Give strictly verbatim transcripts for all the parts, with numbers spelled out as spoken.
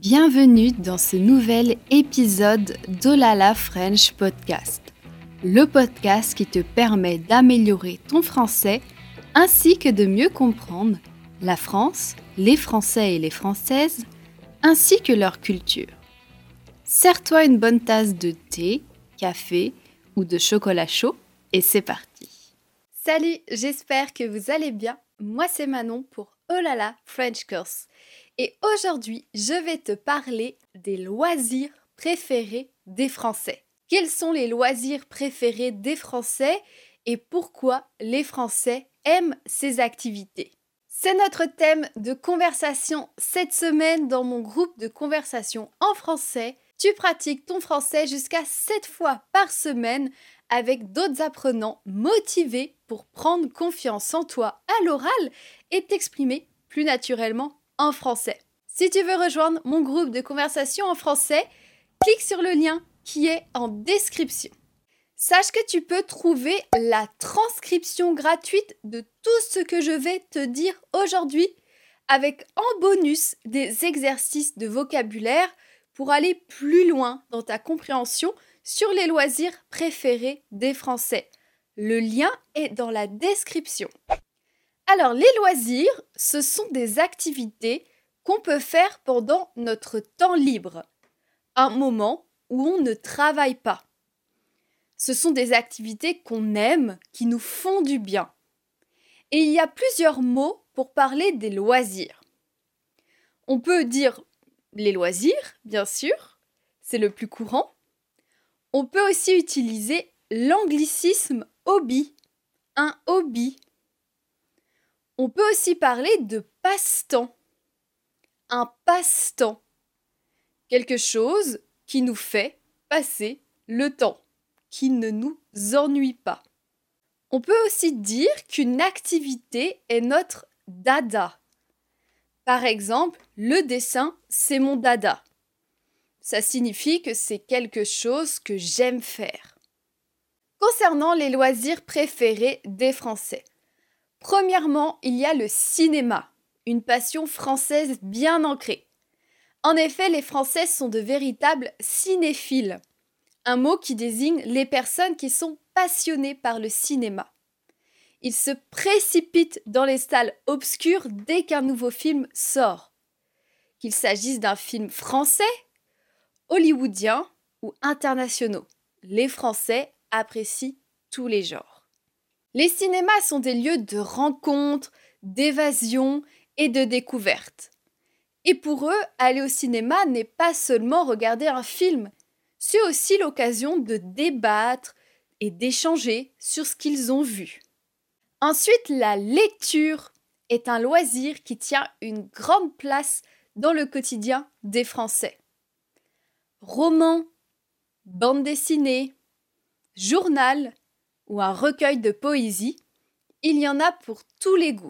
Bienvenue dans ce nouvel épisode d'Olala French Podcast, le podcast qui te permet d'améliorer ton français ainsi que de mieux comprendre la France, les Français et les Françaises, ainsi que leur culture. Sers-toi une bonne tasse de thé, café ou de chocolat chaud et c'est parti. Salut, j'espère que vous allez bien. Moi c'est Manon pour Olala French Course. Et aujourd'hui, je vais te parler des loisirs préférés des Français. Quels sont les loisirs préférés des Français et pourquoi les Français aiment ces activités? C'est notre thème de conversation cette semaine dans mon groupe de conversation en français. Tu pratiques ton français jusqu'à sept fois par semaine avec d'autres apprenants motivés pour prendre confiance en toi à l'oral et t'exprimer plus naturellement en français. Si tu veux rejoindre mon groupe de conversation en français, clique sur le lien qui est en description. Sache que tu peux trouver la transcription gratuite de tout ce que je vais te dire aujourd'hui avec en bonus des exercices de vocabulaire pour aller plus loin dans ta compréhension sur les loisirs préférés des Français. Le lien est dans la description. Alors, les loisirs, ce sont des activités qu'on peut faire pendant notre temps libre, un moment où on ne travaille pas. Ce sont des activités qu'on aime, qui nous font du bien. Et il y a plusieurs mots pour parler des loisirs. On peut dire les loisirs, bien sûr, c'est le plus courant. On peut aussi utiliser l'anglicisme hobby, un hobby. On peut aussi parler de passe-temps, un passe-temps, quelque chose qui nous fait passer le temps, qui ne nous ennuie pas. On peut aussi dire qu'une activité est notre dada. Par exemple, le dessin, c'est mon dada. Ça signifie que c'est quelque chose que j'aime faire. Concernant les loisirs préférés des Français, premièrement, il y a le cinéma, une passion française bien ancrée. En effet, les Français sont de véritables cinéphiles, un mot qui désigne les personnes qui sont passionnées par le cinéma. Ils se précipitent dans les salles obscures dès qu'un nouveau film sort. Qu'il s'agisse d'un film français, hollywoodien ou internationaux, les Français apprécient tous les genres. Les cinémas sont des lieux de rencontre, d'évasion et de découverte. Et pour eux, aller au cinéma n'est pas seulement regarder un film, c'est aussi l'occasion de débattre et d'échanger sur ce qu'ils ont vu. Ensuite, la lecture est un loisir qui tient une grande place dans le quotidien des Français. Romans, bande dessinée, journal ou un recueil de poésie, il y en a pour tous les goûts.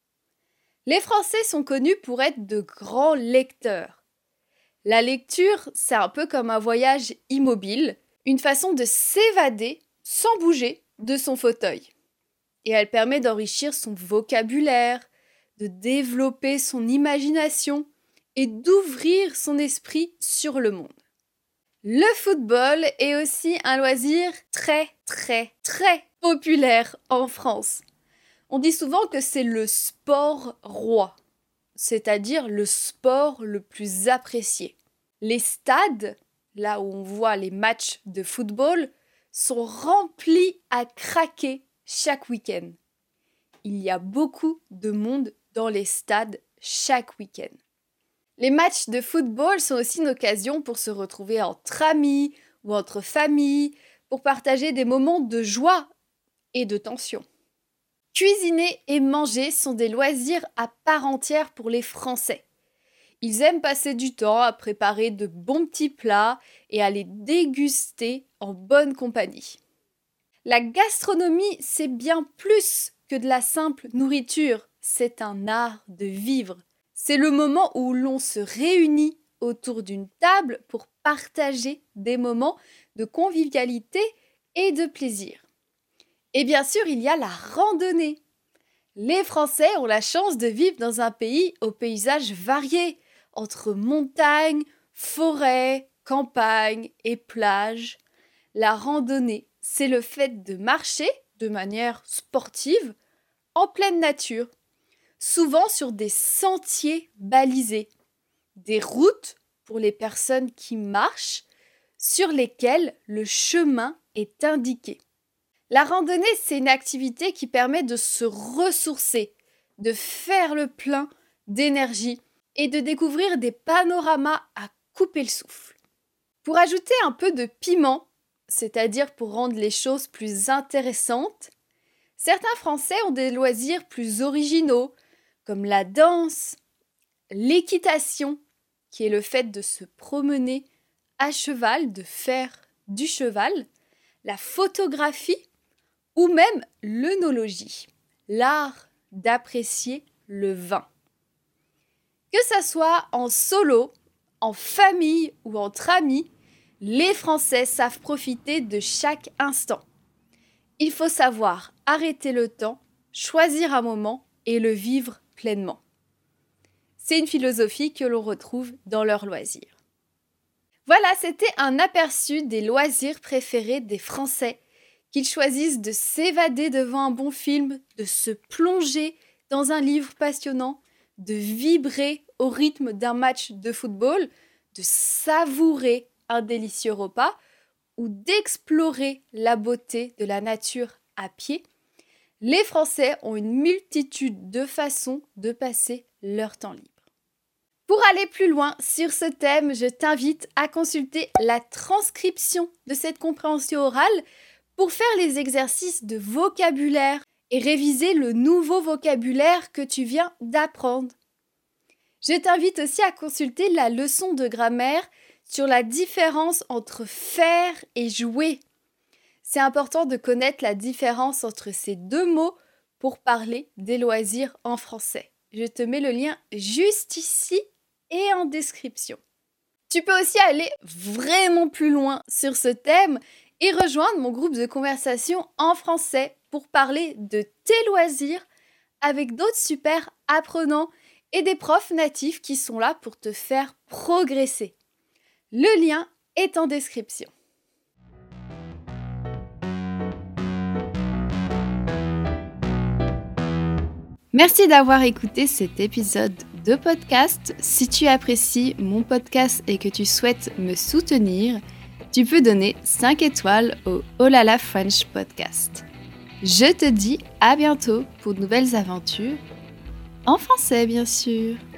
Les Français sont connus pour être de grands lecteurs. La lecture, c'est un peu comme un voyage immobile, une façon de s'évader sans bouger de son fauteuil. Et elle permet d'enrichir son vocabulaire, de développer son imagination et d'ouvrir son esprit sur le monde. Le football est aussi un loisir très, très, très populaire en France. On dit souvent que c'est le sport roi, c'est-à-dire le sport le plus apprécié. Les stades, là où on voit les matchs de football, sont remplis à craquer chaque week-end. Il y a beaucoup de monde dans les stades chaque week-end. Les matchs de football sont aussi une occasion pour se retrouver entre amis ou entre familles, pour partager des moments de joie et de tension. Cuisiner et manger sont des loisirs à part entière pour les Français. Ils aiment passer du temps à préparer de bons petits plats et à les déguster en bonne compagnie. La gastronomie, c'est bien plus que de la simple nourriture, c'est un art de vivre. C'est le moment où l'on se réunit autour d'une table pour partager des moments de convivialité et de plaisir. Et bien sûr, il y a la randonnée. Les Français ont la chance de vivre dans un pays aux paysages variés, entre montagne, forêt, campagne et plage. La randonnée, c'est le fait de marcher de manière sportive en pleine nature, souvent sur des sentiers balisés, des routes pour les personnes qui marchent, sur lesquelles le chemin est indiqué. La randonnée, c'est une activité qui permet de se ressourcer, de faire le plein d'énergie et de découvrir des panoramas à couper le souffle. Pour ajouter un peu de piment, c'est-à-dire pour rendre les choses plus intéressantes, certains Français ont des loisirs plus originaux, comme la danse, l'équitation, qui est le fait de se promener à cheval, de faire du cheval, la photographie ou même l'œnologie, l'art d'apprécier le vin. Que ça soit en solo, en famille ou entre amis, les Français savent profiter de chaque instant. Il faut savoir arrêter le temps, choisir un moment et le vivre pleinement. C'est une philosophie que l'on retrouve dans leurs loisirs. Voilà, c'était un aperçu des loisirs préférés des Français, qu'ils choisissent de s'évader devant un bon film, de se plonger dans un livre passionnant, de vibrer au rythme d'un match de football, de savourer un délicieux repas ou d'explorer la beauté de la nature à pied. Les Français ont une multitude de façons de passer leur temps libre. Pour aller plus loin sur ce thème, je t'invite à consulter la transcription de cette compréhension orale pour faire les exercices de vocabulaire et réviser le nouveau vocabulaire que tu viens d'apprendre. Je t'invite aussi à consulter la leçon de grammaire sur la différence entre faire et jouer. C'est important de connaître la différence entre ces deux mots pour parler des loisirs en français. Je te mets le lien juste ici et en description. Tu peux aussi aller vraiment plus loin sur ce thème et rejoindre mon groupe de conversation en français pour parler de tes loisirs avec d'autres super apprenants et des profs natifs qui sont là pour te faire progresser. Le lien est en description. Merci d'avoir écouté cet épisode de podcast. Si tu apprécies mon podcast et que tu souhaites me soutenir, tu peux donner cinq étoiles au Oh là là French Podcast. Je te dis à bientôt pour de nouvelles aventures, en français bien sûr.